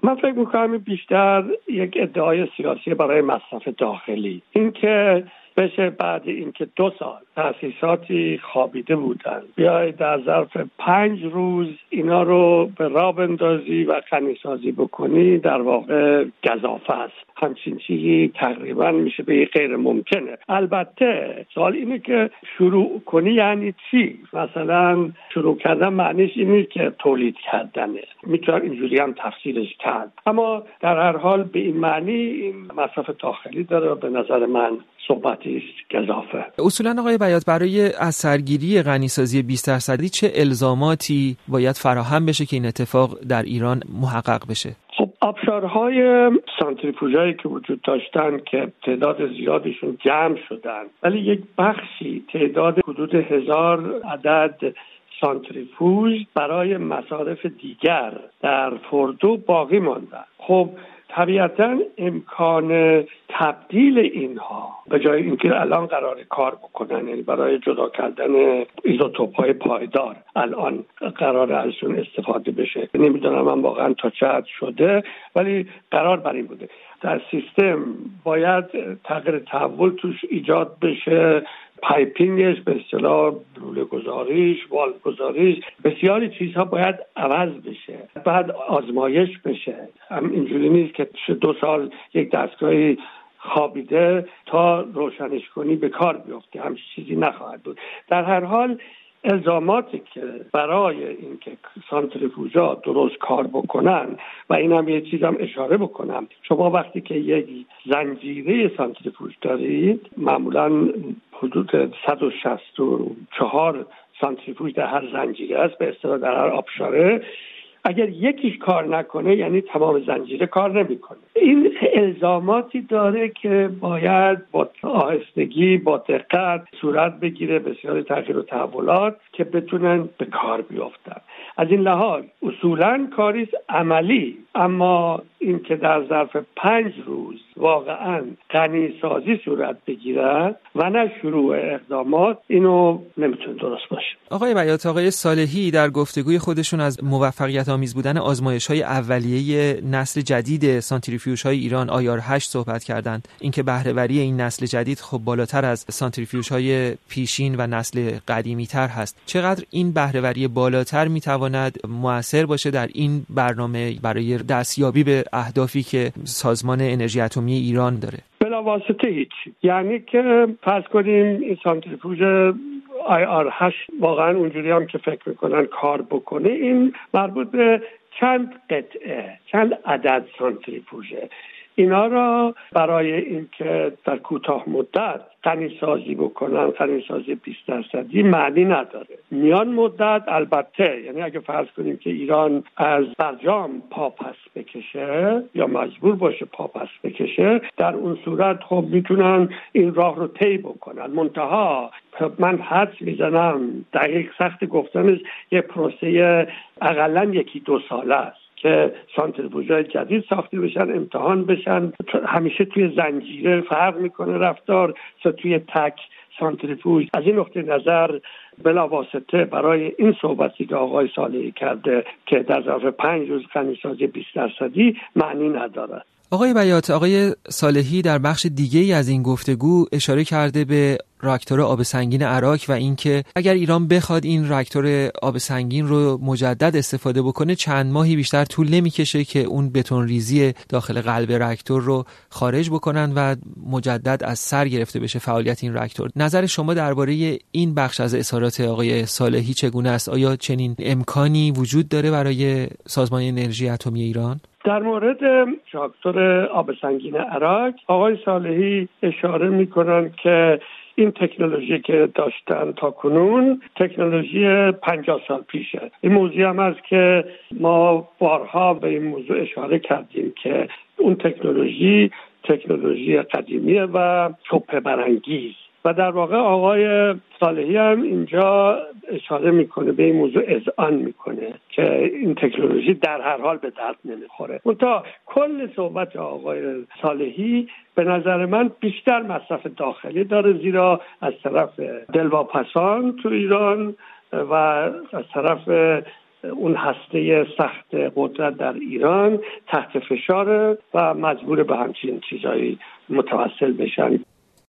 من فکر میکنم بیشتر یک ادعای سیاسی برای مصرف داخلی، اینکه بشه بعد اینکه 2 سال تأسیساتی خوابیده بودن بیای در ظرف 5 روز اینا رو به راه بندازی و غنی‌سازی بکنی، در واقع گزافه است. همچین چیزی تقریبا میشه به غیر ممکنه. البته سوال اینه که شروع کنی یعنی چی؟ مثلا شروع کردن معنیش اینه که تولید کردنه، میتونم اینجوری هم تفسیرش کرد، اما در هر حال به این معنی این مصرف داخلی داره و به نظر من صحبتی است گزافه. اصولا آقای بیات، برای از سرگیری غنی‌سازی 20% چه الزاماتی باید فراهم بشه که این اتفاق در ایران محقق بشه؟ خب آبشارهای سانتریفوژایی که وجود داشتن که تعداد زیادشون جمع شدن، ولی یک بخشی تعداد حدود 1000 عدد سانتریفوژ برای مصارف دیگر در فردو باقی ماندن. خب طبیعتاً امکان تبدیل اینها به جای اینکه الان قرار کار بکنن، یعنی برای جدا کردن ایزوتوپ‌های پایدار الان قرار ازشون استفاده بشه، نمیدونم من واقعا تا چه حد شده، ولی قرار بر این بوده. در سیستم باید تغییر تحول توش ایجاد بشه، پایپینگش به اصطلاح لوله گذاریش، والو گذاریش، بسیاری چیزها باید عوض بشه، بعد آزمایش بشه. هم اینجوری نیست که 2 سال یک دستگاهی خوابیده تا روشنش کنی به کار بیفته، همچین چیزی نخواهد بود. در هر حال الزاماتی که برای اینکه سانتریفوژها درست کار بکنن، و این هم یه چیز هم اشاره بکنم، شما وقتی که یک زنجیره سانتریفوژ دارید، معمولاً حدود 164 سانتریفوژ در هر زنجیره است، به اصطلاح در هر آبشاره، اگر یکیش کار نکنه یعنی تمام زنجیره کار نمیکنه. این الزاماتی داره که باید با آهستگی، با دقت صورت بگیره، بسیار تغییر و تحولات که بتونن به کار بیافتن. از این لحاظ اصولاً کاریست عملی، اما این که در ظرف 5 روز واقعاً غنی‌سازی صورت بگیرد و نه شروع اقدامات، اینو نمیتونه درست باشه. آقای بیات، آقای صالحی در گفتگوی خودشون از موفقیت آمیز بودن آزمایش‌های اولیه نسل جدید سانتریفیوژهای ایران آیار 8 صحبت کردند. اینکه بهره‌وری این نسل جدید خب بالاتر از سانتریفیوژهای پیشین و نسل قدیمی‌تر هست. چقدر این بهره‌وری بالاتر میتواند مؤثر باشه در این برنامه برای دستیابی به اهدافی که سازمان انرژی اتمی ایران داره؟ بلا واسطه هیچ. یعنی که فرض کنیم این سانتریفوژ IR8 واقعا اونجوری هم که فکر میکنن کار بکنه، این مربوط به چند قطعه، چند عدد سانتریفوژه. اینا را برای اینکه در کوتاه مدت غنی‌سازی بکنن، غنی‌سازی 20% معنی نداره. میان مدت البته، یعنی اگه فرض کنیم که ایران از برجام پا پس بکشه یا مجبور باشه پا پس بکشه، در اون صورت خب میتونن این راه رو طی بکنن. منتها من حدس میزنم دقیق سخت گفتنش یه پروسه اقلاً 1-2 ساله است که سانتریفوژهای جدید ساخته بشن، امتحان بشن. همیشه توی زنجیره فرق میکنه رفتار، توی تک سانتریفوژ. از این نقطه نظر بلاواسطه برای این صحبتی که آقای صالحی کرده که در ظرف 5 روز غنی‌سازی 20% معنی نداره. آقای بیات، آقای صالحی در بخش دیگه‌ای از این گفتگو اشاره کرده به راکتور آب سنگین عراق و اینکه اگر ایران بخواد این راکتور آب سنگین رو مجدد استفاده بکنه، چند ماهی بیشتر طول نمیکشه که اون بتون ریزی داخل قلب راکتور رو خارج بکنن و مجدد از سر گرفته بشه فعالیت این راکتور. نظر شما درباره این بخش از اظهارات آقای صالحی چگونه است؟ آیا چنین امکانی وجود داره برای سازمان انرژی اتمی ایران؟ در مورد راکتور آب سنگین عراق آقای صالحی اشاره میکنن که این تکنولوژی که داشتن تا کنون تکنولوژی 50 سال پیشه. این موضوع هم هست که ما بارها به این موضوع اشاره کردیم که اون تکنولوژی قدیمیه و شبهه برانگیز، و در واقع آقای صالحی هم اینجا اشاره میکنه به این موضوع، اذعان میکنه که این تکنولوژی در هر حال به درد نمیخوره. منتها کل صحبت آقای صالحی به نظر من بیشتر مصرف داخلی داره، زیرا از طرف دلواپسان تو ایران و از طرف اون هسته سخت قدرت در ایران تحت فشار و مجبور به همچین چیزایی متوسل بشن.